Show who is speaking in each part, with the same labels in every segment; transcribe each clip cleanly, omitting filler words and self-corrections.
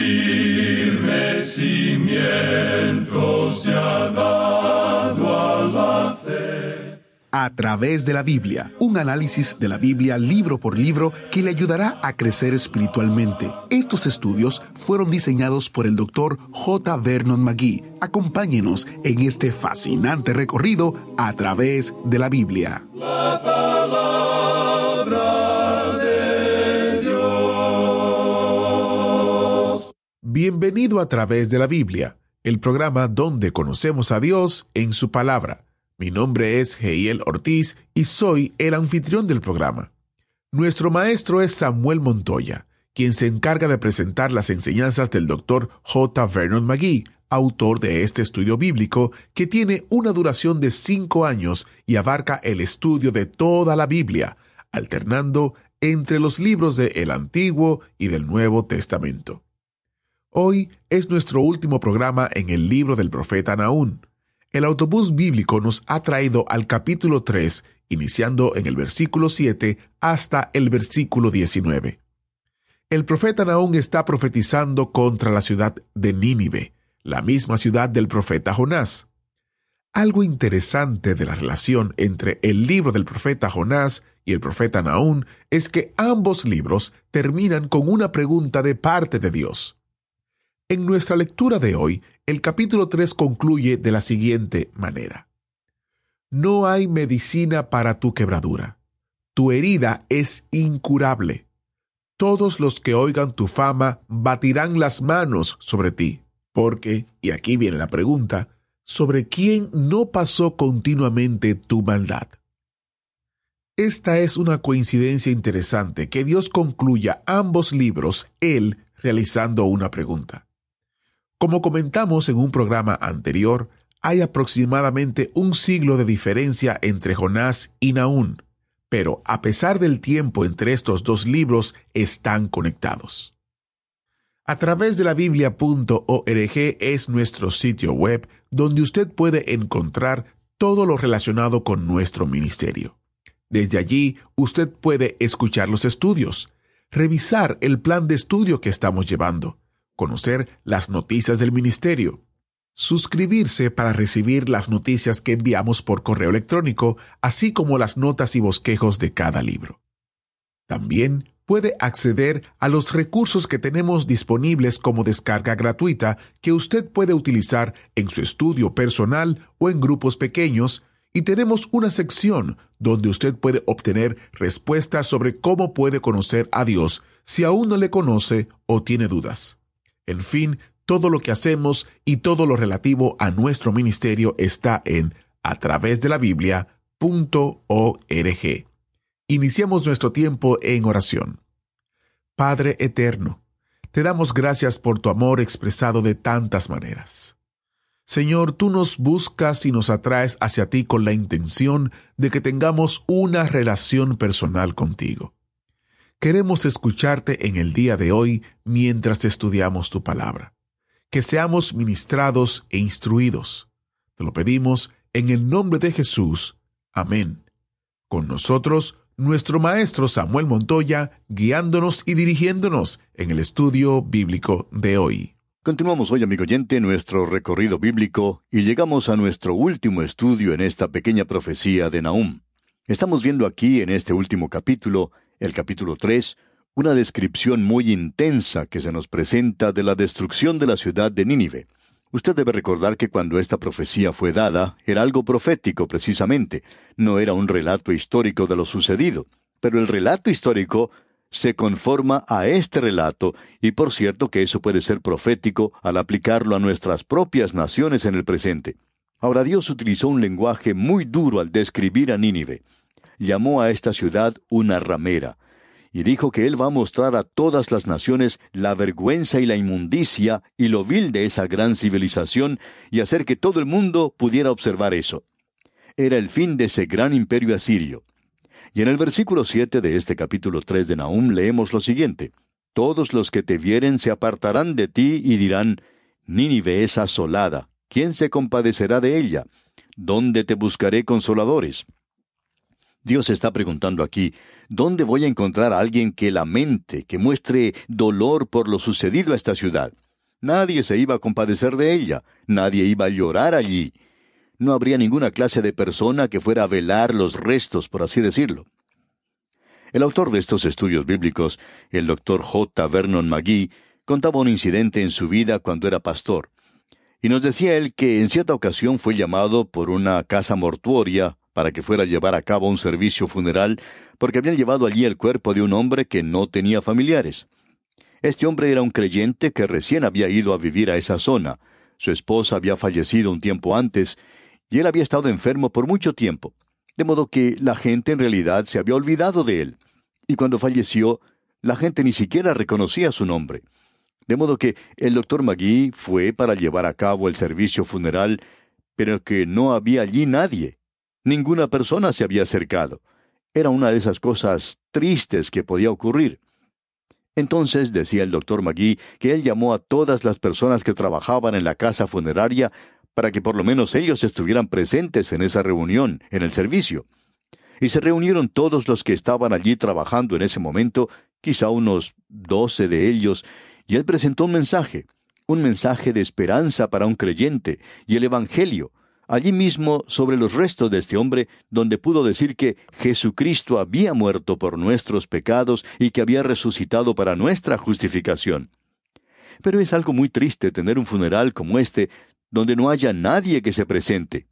Speaker 1: firme cimiento se ha dado a la fe.
Speaker 2: A través de la Biblia, un análisis de la Biblia libro por libro que le ayudará a crecer espiritualmente. Estos estudios fueron diseñados por el Dr. J. Vernon McGee. Acompáñenos en este fascinante recorrido a través de la Biblia.
Speaker 1: La palabra de Dios.
Speaker 2: Bienvenido a través de la Biblia, el programa donde conocemos a Dios en su palabra. Mi nombre es Heiel Ortiz y soy el anfitrión del programa. Nuestro maestro es Samuel Montoya, quien se encarga de presentar las enseñanzas del Dr. J. Vernon McGee, autor de este estudio bíblico que tiene una duración de 5 años y abarca el estudio de toda la Biblia, alternando entre los libros del Antiguo y del Nuevo Testamento. Hoy es nuestro último programa en el libro del profeta Nahum. El autobús bíblico nos ha traído al capítulo 3, iniciando en el versículo 7 hasta el versículo 19. El profeta Nahum está profetizando contra la ciudad de Nínive, la misma ciudad del profeta Jonás. Algo interesante de la relación entre el libro del profeta Jonás y el profeta Nahum es que ambos libros terminan con una pregunta de parte de Dios. En nuestra lectura de hoy, el capítulo 3 concluye de la siguiente manera. No hay medicina para tu quebradura. Tu herida es incurable. Todos los que oigan tu fama batirán las manos sobre ti. Porque, y aquí viene la pregunta, ¿sobre quién no pasó continuamente tu maldad? Esta es una coincidencia interesante que Dios concluya ambos libros, Él realizando una pregunta. Como comentamos en un programa anterior, hay aproximadamente un siglo de diferencia entre Jonás y Nahum, pero a pesar del tiempo entre estos dos libros, están conectados. A través de la Biblia.org es nuestro sitio web donde usted puede encontrar todo lo relacionado con nuestro ministerio. Desde allí, usted puede escuchar los estudios, revisar el plan de estudio que estamos llevando, conocer las noticias del ministerio, suscribirse para recibir las noticias que enviamos por correo electrónico, así como las notas y bosquejos de cada libro. También puede acceder a los recursos que tenemos disponibles como descarga gratuita que usted puede utilizar en su estudio personal o en grupos pequeños, y tenemos una sección donde usted puede obtener respuestas sobre cómo puede conocer a Dios si aún no le conoce o tiene dudas. En fin, todo lo que hacemos y todo lo relativo a nuestro ministerio está en atravesdelabiblia.org. Iniciemos nuestro tiempo en oración. Padre eterno, te damos gracias por tu amor expresado de tantas maneras. Señor, tú nos buscas y nos atraes hacia ti con la intención de que tengamos una relación personal contigo. Queremos escucharte en el día de hoy mientras estudiamos tu palabra. Que seamos ministrados e instruidos. Te lo pedimos en el nombre de Jesús. Amén. Con nosotros, nuestro maestro Samuel Montoya, guiándonos y dirigiéndonos en el estudio bíblico de hoy.
Speaker 3: Continuamos hoy, amigo oyente, nuestro recorrido bíblico y llegamos a nuestro último estudio en esta pequeña profecía de Nahum. Estamos viendo aquí en este último capítulo, el capítulo 3, una descripción muy intensa que se nos presenta de la destrucción de la ciudad de Nínive. Usted debe recordar que cuando esta profecía fue dada, era algo profético precisamente, no era un relato histórico de lo sucedido, pero el relato histórico se conforma a este relato, y por cierto que eso puede ser profético al aplicarlo a nuestras propias naciones en el presente. Ahora, Dios utilizó un lenguaje muy duro al describir a Nínive. Llamó a esta ciudad una ramera, y dijo que Él va a mostrar a todas las naciones la vergüenza y la inmundicia y lo vil de esa gran civilización, y hacer que todo el mundo pudiera observar eso. Era el fin de ese gran imperio asirio. Y en el versículo 7 de este capítulo 3 de Nahum leemos lo siguiente: Todos los que te vieren se apartarán de ti y dirán, Nínive es asolada, ¿quién se compadecerá de ella? ¿Dónde te buscaré consoladores? Dios está preguntando aquí, ¿dónde voy a encontrar a alguien que lamente, que muestre dolor por lo sucedido a esta ciudad? Nadie se iba a compadecer de ella, nadie iba a llorar allí. No habría ninguna clase de persona que fuera a velar los restos, por así decirlo. El autor de estos estudios bíblicos, el Dr. J. Vernon McGee, contaba un incidente en su vida cuando era pastor. Y nos decía él que en cierta ocasión fue llamado por una casa mortuoria para que fuera a llevar a cabo un servicio funeral, porque habían llevado allí el cuerpo de un hombre que no tenía familiares. Este hombre era un creyente que recién había ido a vivir a esa zona. Su esposa había fallecido un tiempo antes, y él había estado enfermo por mucho tiempo, de modo que la gente en realidad se había olvidado de él. Y cuando falleció, la gente ni siquiera reconocía su nombre. De modo que el Dr. McGee fue para llevar a cabo el servicio funeral, pero que no había allí nadie. Ninguna persona se había acercado. Era una de esas cosas tristes que podía ocurrir. Entonces decía el Dr. McGee que él llamó a todas las personas que trabajaban en la casa funeraria para que por lo menos ellos estuvieran presentes en esa reunión, en el servicio. Y se reunieron todos los que estaban allí trabajando en ese momento, quizá unos 12 de ellos, y él presentó un mensaje de esperanza para un creyente, y el Evangelio, allí mismo sobre los restos de este hombre, donde pudo decir que Jesucristo había muerto por nuestros pecados y que había resucitado para nuestra justificación. Pero es algo muy triste tener un funeral como este, donde no haya nadie que se presente.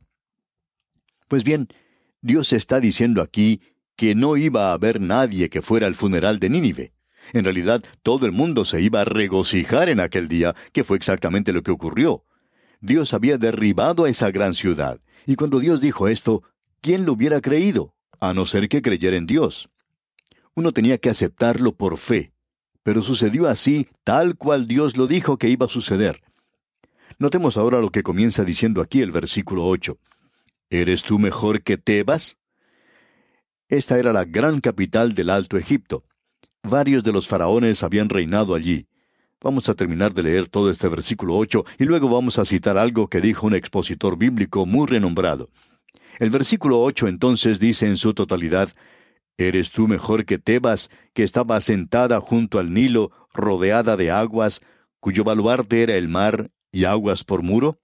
Speaker 3: Pues bien, Dios está diciendo aquí que no iba a haber nadie que fuera al funeral de Nínive. En realidad, todo el mundo se iba a regocijar en aquel día, que fue exactamente lo que ocurrió. Dios había derribado a esa gran ciudad, y cuando Dios dijo esto, ¿quién lo hubiera creído? A no ser que creyera en Dios. Uno tenía que aceptarlo por fe, pero sucedió así, tal cual Dios lo dijo que iba a suceder. Notemos ahora lo que comienza diciendo aquí el versículo 8. ¿Eres tú mejor que Tebas? Esta era la gran capital del Alto Egipto. Varios de los faraones habían reinado allí. Vamos a terminar de leer todo este versículo 8 y luego vamos a citar algo que dijo un expositor bíblico muy renombrado. El versículo 8 entonces dice en su totalidad, ¿eres tú mejor que Tebas, que estaba asentada junto al Nilo, rodeada de aguas, cuyo baluarte era el mar y aguas por muro?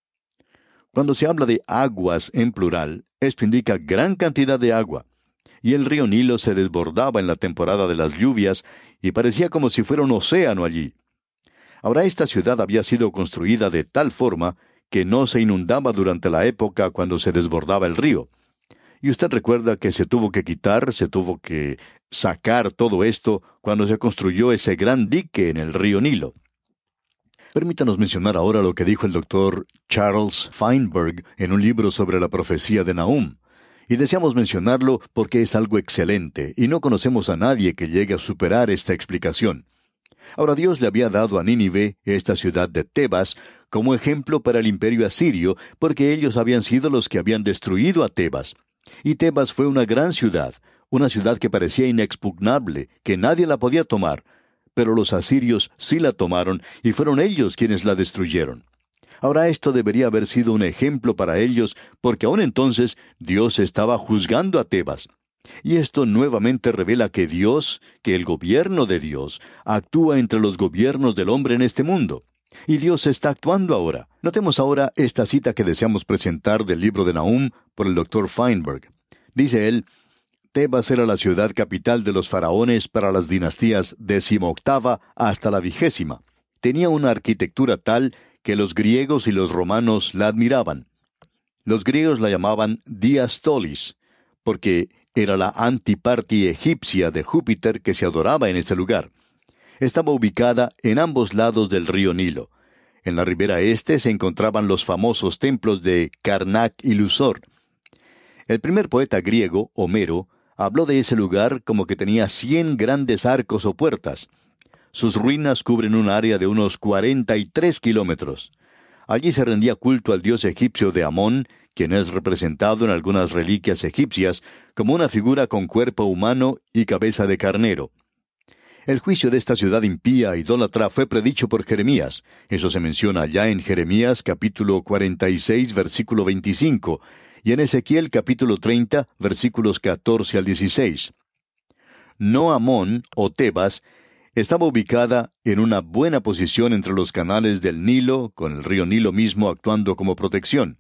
Speaker 3: Cuando se habla de aguas en plural, esto indica gran cantidad de agua. Y el río Nilo se desbordaba en la temporada de las lluvias y parecía como si fuera un océano allí. Ahora esta ciudad había sido construida de tal forma que no se inundaba durante la época cuando se desbordaba el río. Y usted recuerda que se tuvo que sacar todo esto cuando se construyó ese gran dique en el río Nilo. Permítanos mencionar ahora lo que dijo el Dr. Charles Feinberg en un libro sobre la profecía de Nahum. Y deseamos mencionarlo porque es algo excelente, y no conocemos a nadie que llegue a superar esta explicación. Ahora Dios le había dado a Nínive, esta ciudad de Tebas, como ejemplo para el imperio asirio, porque ellos habían sido los que habían destruido a Tebas. Y Tebas fue una gran ciudad, una ciudad que parecía inexpugnable, que nadie la podía tomar. Pero los asirios sí la tomaron, y fueron ellos quienes la destruyeron. Ahora esto debería haber sido un ejemplo para ellos, porque aún entonces Dios estaba juzgando a Tebas. Y esto nuevamente revela que Dios, que el gobierno de Dios, actúa entre los gobiernos del hombre en este mundo. Y Dios está actuando ahora. Notemos ahora esta cita que deseamos presentar del libro de Nahum por el Dr. Feinberg. Dice él, Tebas era la ciudad capital de los faraones para las dinastías 18ª hasta la 20ª. Tenía una arquitectura tal que los griegos y los romanos la admiraban. Los griegos la llamaban Diastolis, porque era la antiparti egipcia de Júpiter que se adoraba en ese lugar. Estaba ubicada en ambos lados del río Nilo. En la ribera este se encontraban los famosos templos de Karnak y Lusor. El primer poeta griego, Homero, habló de ese lugar como que tenía 100 grandes arcos o puertas. Sus ruinas cubren un área de unos 43 kilómetros. Allí se rendía culto al dios egipcio de Amón, quien es representado en algunas reliquias egipcias como una figura con cuerpo humano y cabeza de carnero. El juicio de esta ciudad impía e idólatra fue predicho por Jeremías. Eso se menciona allá en Jeremías capítulo 46, versículo 25, y en Ezequiel capítulo 30, versículos 14 al 16. No Amón, o Tebas, estaba ubicada en una buena posición entre los canales del Nilo, con el río Nilo mismo actuando como protección.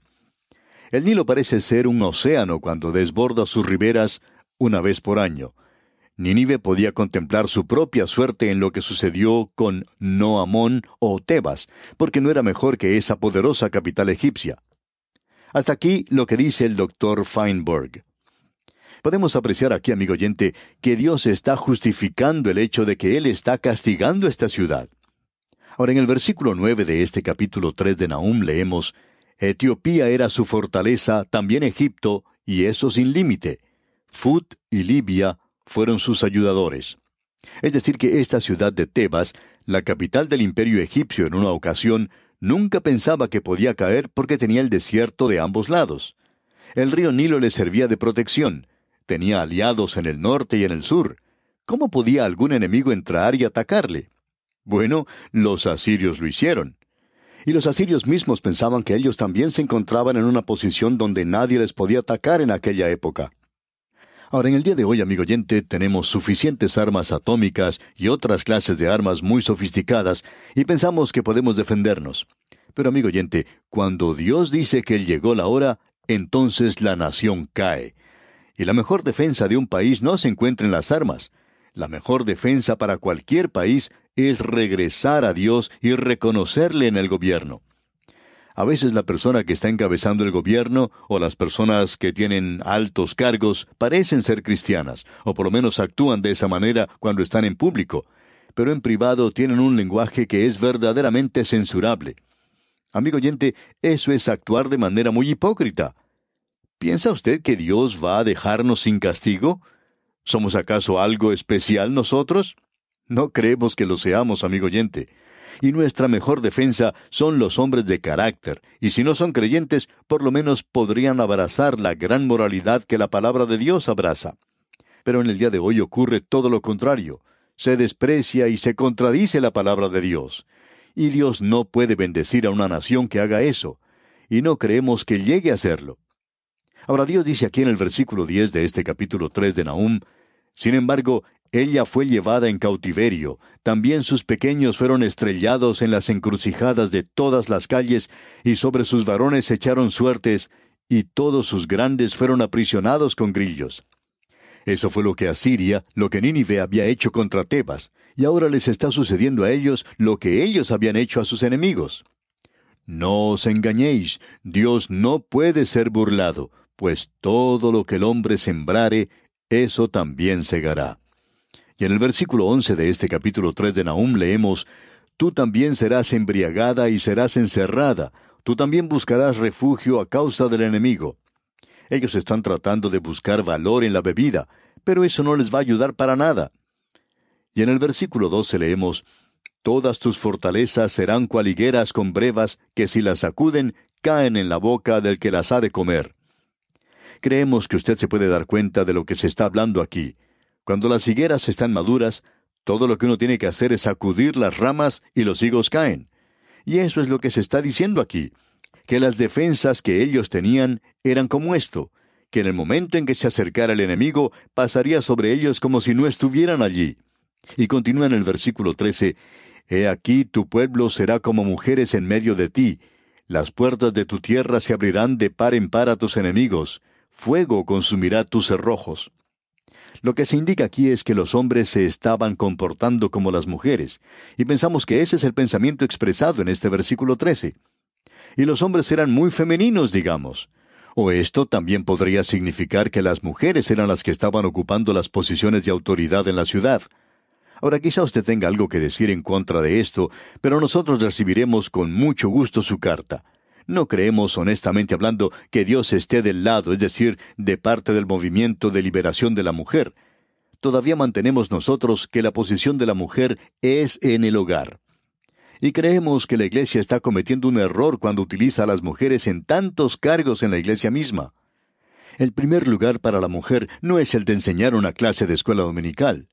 Speaker 3: El Nilo parece ser un océano cuando desborda sus riberas una vez por año. Nínive podía contemplar su propia suerte en lo que sucedió con No Amón o Tebas, porque no era mejor que esa poderosa capital egipcia. Hasta aquí lo que dice el Dr. Feinberg. Podemos apreciar aquí, amigo oyente, que Dios está justificando el hecho de que Él está castigando esta ciudad. Ahora, en el versículo 9 de este capítulo 3 de Nahum leemos: Etiopía era su fortaleza, también Egipto, y eso sin límite. Fut y Libia fueron sus ayudadores. Es decir, que esta ciudad de Tebas, la capital del imperio egipcio en una ocasión, nunca pensaba que podía caer porque tenía el desierto de ambos lados. El río Nilo le servía de protección. Tenía aliados en el norte y en el sur. ¿Cómo podía algún enemigo entrar y atacarle? Bueno, los asirios lo hicieron. Y los asirios mismos pensaban que ellos también se encontraban en una posición donde nadie les podía atacar en aquella época. Ahora, en el día de hoy, amigo oyente, tenemos suficientes armas atómicas y otras clases de armas muy sofisticadas, y pensamos que podemos defendernos. Pero, amigo oyente, cuando Dios dice que llegó la hora, entonces la nación cae. Y la mejor defensa de un país no se encuentra en las armas. La mejor defensa para cualquier país es regresar a Dios y reconocerle en el gobierno. A veces la persona que está encabezando el gobierno o las personas que tienen altos cargos parecen ser cristianas, o por lo menos actúan de esa manera cuando están en público, pero en privado tienen un lenguaje que es verdaderamente censurable. Amigo oyente, eso es actuar de manera muy hipócrita. ¿Piensa usted que Dios va a dejarnos sin castigo? ¿Somos acaso algo especial nosotros? No creemos que lo seamos, amigo oyente. Y nuestra mejor defensa son los hombres de carácter, y si no son creyentes, por lo menos podrían abrazar la gran moralidad que la palabra de Dios abraza. Pero en el día de hoy ocurre todo lo contrario. Se desprecia y se contradice la palabra de Dios. Y Dios no puede bendecir a una nación que haga eso, y no creemos que llegue a hacerlo. Ahora Dios dice aquí en el versículo 10 de este capítulo 3 de Nahum: sin embargo, ella fue llevada en cautiverio, también sus pequeños fueron estrellados en las encrucijadas de todas las calles, y sobre sus varones se echaron suertes, y todos sus grandes fueron aprisionados con grillos. Eso fue lo que Asiria, lo que Nínive había hecho contra Tebas, y ahora les está sucediendo a ellos lo que ellos habían hecho a sus enemigos. No os engañéis, Dios no puede ser burlado, pues todo lo que el hombre sembrare, eso también segará. Y en el versículo 11 de este capítulo 3 de Nahum leemos: tú también serás embriagada y serás encerrada, tú también buscarás refugio a causa del enemigo. Ellos están tratando de buscar valor en la bebida, pero eso no les va a ayudar para nada. Y en el versículo 12 leemos: todas tus fortalezas serán cual higueras con brevas, que si las sacuden, caen en la boca del que las ha de comer. Creemos que usted se puede dar cuenta de lo que se está hablando aquí. Cuando las higueras están maduras, todo lo que uno tiene que hacer es sacudir las ramas y los higos caen. Y eso es lo que se está diciendo aquí, que las defensas que ellos tenían eran como esto, que en el momento en que se acercara el enemigo, pasaría sobre ellos como si no estuvieran allí. Y continúa en el versículo 13, he aquí tu pueblo será como mujeres en medio de ti, las puertas de tu tierra se abrirán de par en par a tus enemigos, fuego consumirá tus cerrojos. Lo que se indica aquí es que los hombres se estaban comportando como las mujeres, y pensamos que ese es el pensamiento expresado en este versículo 13. Y los hombres eran muy femeninos, digamos. O esto también podría significar que las mujeres eran las que estaban ocupando las posiciones de autoridad en la ciudad. Ahora quizá usted tenga algo que decir en contra de esto, pero nosotros recibiremos con mucho gusto su carta. No creemos, honestamente hablando, que Dios esté del lado, es decir, de parte del movimiento de liberación de la mujer. Todavía mantenemos nosotros que la posición de la mujer es en el hogar. Y creemos que la iglesia está cometiendo un error cuando utiliza a las mujeres en tantos cargos en la iglesia misma. El primer lugar para la mujer no es el de enseñar una clase de escuela dominical.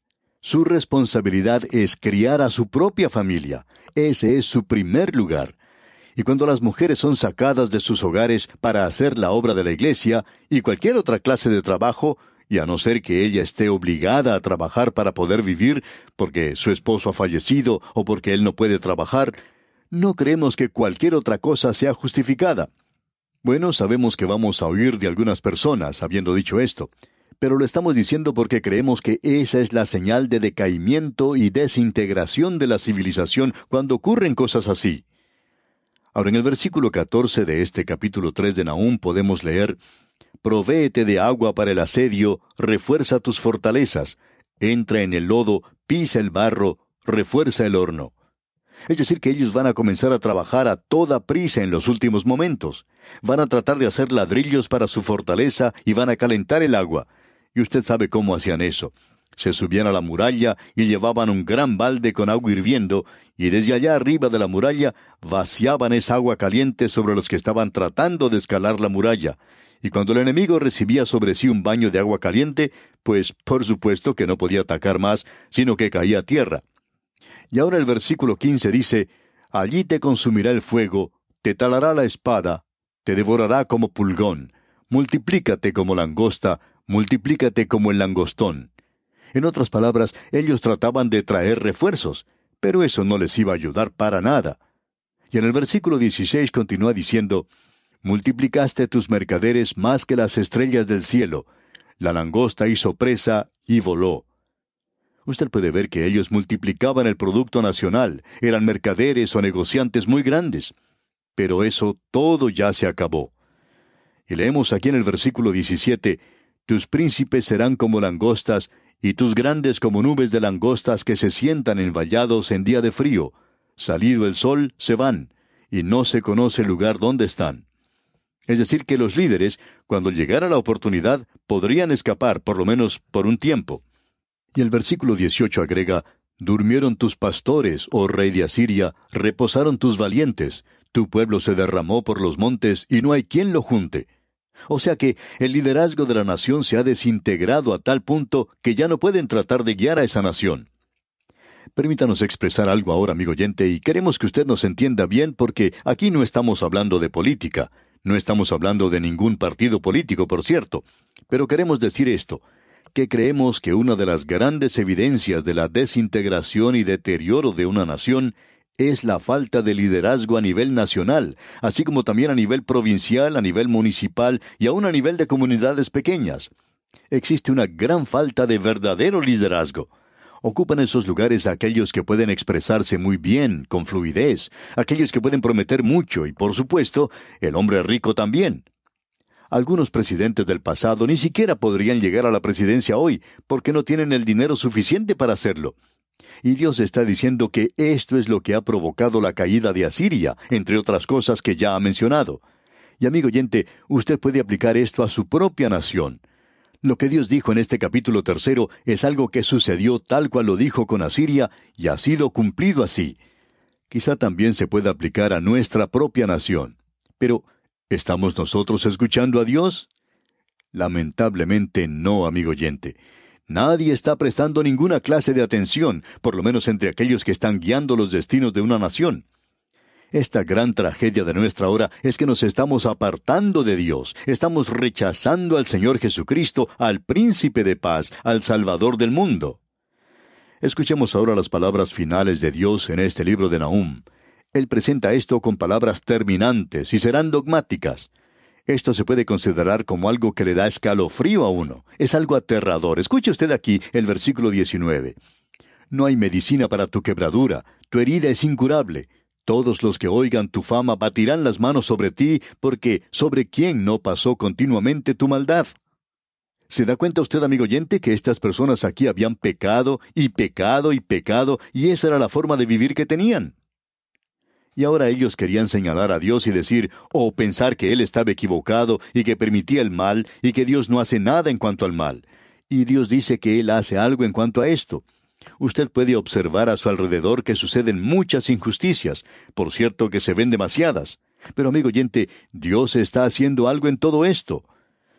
Speaker 3: Su responsabilidad es criar a su propia familia. Ese es su primer lugar. Y cuando las mujeres son sacadas de sus hogares para hacer la obra de la iglesia y cualquier otra clase de trabajo, y a no ser que ella esté obligada a trabajar para poder vivir, porque su esposo ha fallecido o porque él no puede trabajar, no creemos que cualquier otra cosa sea justificada. Bueno, sabemos que vamos a oír de algunas personas habiendo dicho esto, pero lo estamos diciendo porque creemos que esa es la señal de decaimiento y desintegración de la civilización cuando ocurren cosas así. Ahora, en el versículo 14 de este capítulo 3 de Nahum podemos leer: «Provéete de agua para el asedio, refuerza tus fortalezas, entra en el lodo, pisa el barro, refuerza el horno». Es decir, que ellos van a comenzar a trabajar a toda prisa en los últimos momentos. Van a tratar de hacer ladrillos para su fortaleza y van a calentar el agua. Y usted sabe cómo hacían eso. Se subían a la muralla y llevaban un gran balde con agua hirviendo, y desde allá arriba de la muralla vaciaban esa agua caliente sobre los que estaban tratando de escalar la muralla. Y cuando el enemigo recibía sobre sí un baño de agua caliente, pues por supuesto que no podía atacar más, sino que caía a tierra. Y ahora el versículo 15 dice: «Allí te consumirá el fuego, te talará la espada, te devorará como pulgón, multiplícate como langosta, multiplícate como el langostón». En otras palabras, ellos trataban de traer refuerzos, pero eso no les iba a ayudar para nada. Y en el versículo 16 continúa diciendo: «Multiplicaste tus mercaderes más que las estrellas del cielo. La langosta hizo presa y voló». Usted puede ver que ellos multiplicaban el producto nacional, eran mercaderes o negociantes muy grandes. Pero eso todo ya se acabó. Y leemos aquí en el versículo 17: «Tus príncipes serán como langostas, y tus grandes como nubes de langostas que se sientan en vallados en día de frío. Salido el sol, se van, y no se conoce el lugar donde están». Es decir, que los líderes, cuando llegara la oportunidad, podrían escapar, por lo menos por un tiempo. Y el versículo 18 agrega: «Durmieron tus pastores, oh rey de Asiria, reposaron tus valientes, tu pueblo se derramó por los montes, y no hay quien lo junte». O sea que el liderazgo de la nación se ha desintegrado a tal punto que ya no pueden tratar de guiar a esa nación. Permítanos expresar algo ahora, amigo oyente, y queremos que usted nos entienda bien, porque aquí no estamos hablando de política, no estamos hablando de ningún partido político, por cierto, pero queremos decir esto: que creemos que una de las grandes evidencias de la desintegración y deterioro de una nación es la falta de liderazgo a nivel nacional, así como también a nivel provincial, a nivel municipal y aún a nivel de comunidades pequeñas. Existe una gran falta de verdadero liderazgo. Ocupan esos lugares aquellos que pueden expresarse muy bien, con fluidez, aquellos que pueden prometer mucho y, por supuesto, el hombre rico también. Algunos presidentes del pasado ni siquiera podrían llegar a la presidencia hoy, porque no tienen el dinero suficiente para hacerlo. Y Dios está diciendo que esto es lo que ha provocado la caída de Asiria, entre otras cosas que ya ha mencionado. Y amigo oyente, usted puede aplicar esto a su propia nación. Lo que Dios dijo en este capítulo 3 es algo que sucedió tal cual lo dijo con Asiria, y ha sido cumplido así. Quizá también se pueda aplicar a nuestra propia nación. Pero, ¿estamos nosotros escuchando a Dios? Lamentablemente no, amigo oyente. Nadie está prestando ninguna clase de atención, por lo menos entre aquellos que están guiando los destinos de una nación. Esta gran tragedia de nuestra hora es que nos estamos apartando de Dios, estamos rechazando al Señor Jesucristo, al Príncipe de Paz, al Salvador del mundo. Escuchemos ahora las palabras finales de Dios en este libro de Nahum. Él presenta esto con palabras terminantes y serán dogmáticas. Esto se puede considerar como algo que le da escalofrío a uno. Es algo aterrador. Escuche usted aquí el versículo 19. «No hay medicina para tu quebradura, tu herida es incurable. Todos los que oigan tu fama batirán las manos sobre ti, porque ¿sobre quién no pasó continuamente tu maldad?» ¿Se da cuenta usted, amigo oyente, que estas personas aquí habían pecado, y pecado, y pecado, y esa era la forma de vivir que tenían? Y ahora ellos querían señalar a Dios y decir, o pensar que Él estaba equivocado y que permitía el mal y que Dios no hace nada en cuanto al mal. Y Dios dice que Él hace algo en cuanto a esto. Usted puede observar a su alrededor que suceden muchas injusticias. Por cierto que se ven demasiadas. Pero amigo oyente, Dios está haciendo algo en todo esto.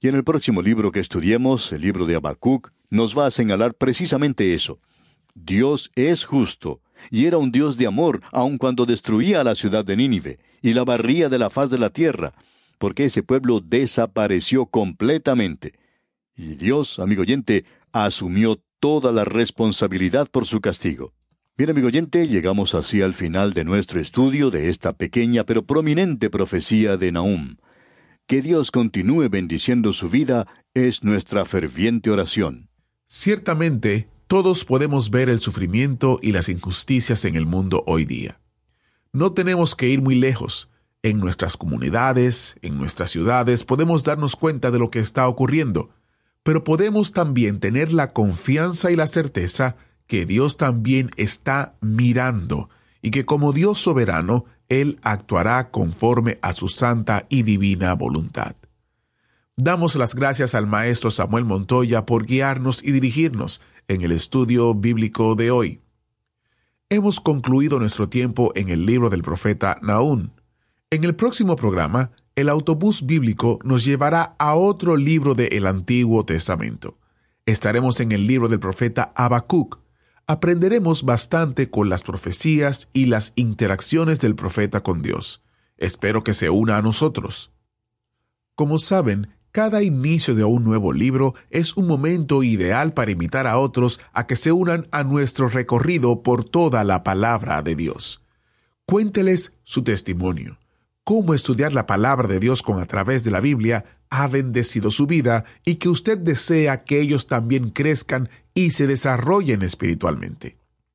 Speaker 3: Y en el próximo libro que estudiemos, el libro de Habacuc, nos va a señalar precisamente eso. Dios es justo, y era un Dios de amor, aun cuando destruía a la ciudad de Nínive, y la barría de la faz de la tierra, porque ese pueblo desapareció completamente. Y Dios, amigo oyente, asumió toda la responsabilidad por su castigo. Bien, amigo oyente, llegamos así al final de nuestro estudio de esta pequeña pero prominente profecía de Nahum. Que Dios continúe bendiciendo su vida es nuestra ferviente oración.
Speaker 2: Ciertamente, todos podemos ver el sufrimiento y las injusticias en el mundo hoy día. No tenemos que ir muy lejos. En nuestras comunidades, en nuestras ciudades, podemos darnos cuenta de lo que está ocurriendo, pero podemos también tener la confianza y la certeza que Dios también está mirando y que como Dios soberano, Él actuará conforme a su santa y divina voluntad. Damos las gracias al maestro Samuel Montoya por guiarnos y dirigirnos en el estudio bíblico de hoy. Hemos concluido nuestro tiempo en el libro del profeta Nahum. En el próximo programa, el autobús bíblico nos llevará a otro libro del Antiguo Testamento. Estaremos en el libro del profeta Habacuc. Aprenderemos bastante con las profecías y las interacciones del profeta con Dios. Espero que se una a nosotros. Como saben, cada inicio de un nuevo libro es un momento ideal para invitar a otros a que se unan a nuestro recorrido por toda la palabra de Dios. Cuénteles su testimonio. Cómo estudiar la palabra de Dios a través de la Biblia ha bendecido su vida y que usted desea que ellos también crezcan y se desarrollen espiritualmente.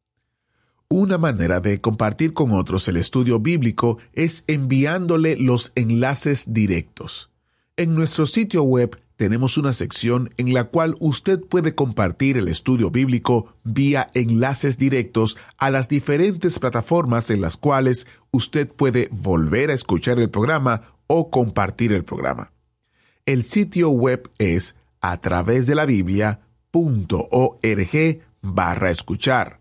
Speaker 2: Una manera de compartir con otros el estudio bíblico es enviándole los enlaces directos. En nuestro sitio web tenemos una sección en la cual usted puede compartir el estudio bíblico vía enlaces directos a las diferentes plataformas en las cuales usted puede volver a escuchar el programa o compartir el programa. El sitio web es atravesdelabiblia.org/escuchar.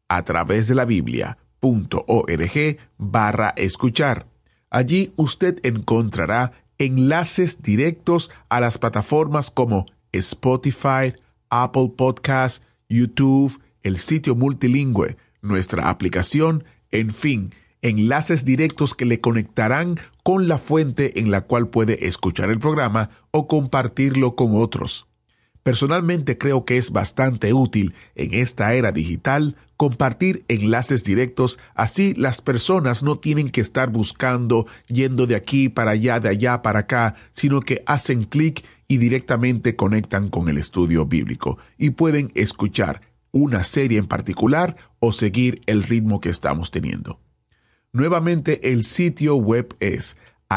Speaker 2: atravesdelabiblia.org/escuchar. Allí usted encontrará enlaces directos a las plataformas como Spotify, Apple Podcasts, YouTube, el sitio multilingüe, nuestra aplicación, en fin, enlaces directos que le conectarán con la fuente en la cual puede escuchar el programa o compartirlo con otros. Personalmente creo que es bastante útil en esta era digital compartir enlaces directos, así las personas no tienen que estar buscando, yendo de aquí para allá, de allá para acá, sino que hacen clic y directamente conectan con el estudio bíblico y pueden escuchar una serie en particular o seguir el ritmo que estamos teniendo. Nuevamente, el sitio web es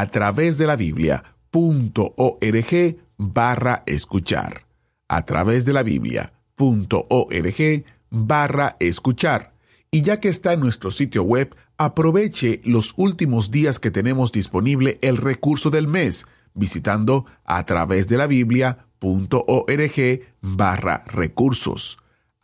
Speaker 2: atravesdelabiblia.org/escuchar. atravesdelabiblia.org/escuchar. Y ya que está en nuestro sitio web, aproveche los últimos días que tenemos disponible el recurso del mes, visitando atravesdelabiblia.org/recursos.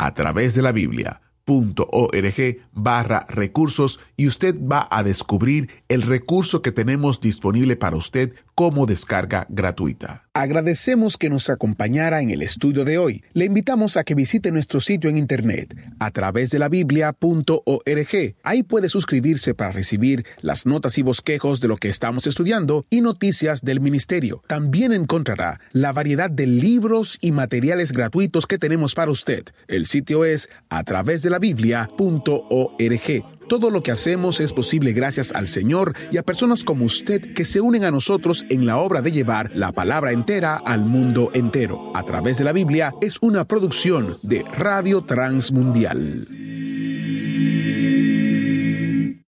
Speaker 2: atravesdelabiblia.org/recursos y usted va a descubrir el recurso que tenemos disponible para usted como descarga gratuita. Agradecemos que nos acompañara en el estudio de hoy. Le invitamos a que visite nuestro sitio en internet, atravesdelabiblia.org. Ahí puede suscribirse para recibir las notas y bosquejos de lo que estamos estudiando y noticias del ministerio. También encontrará la variedad de libros y materiales gratuitos que tenemos para usted. El sitio es atravesdelabiblia.org. Todo lo que hacemos es posible gracias al Señor y a personas como usted que se unen a nosotros en la obra de llevar la palabra entera al mundo entero. A través de la Biblia es una producción de Radio Transmundial.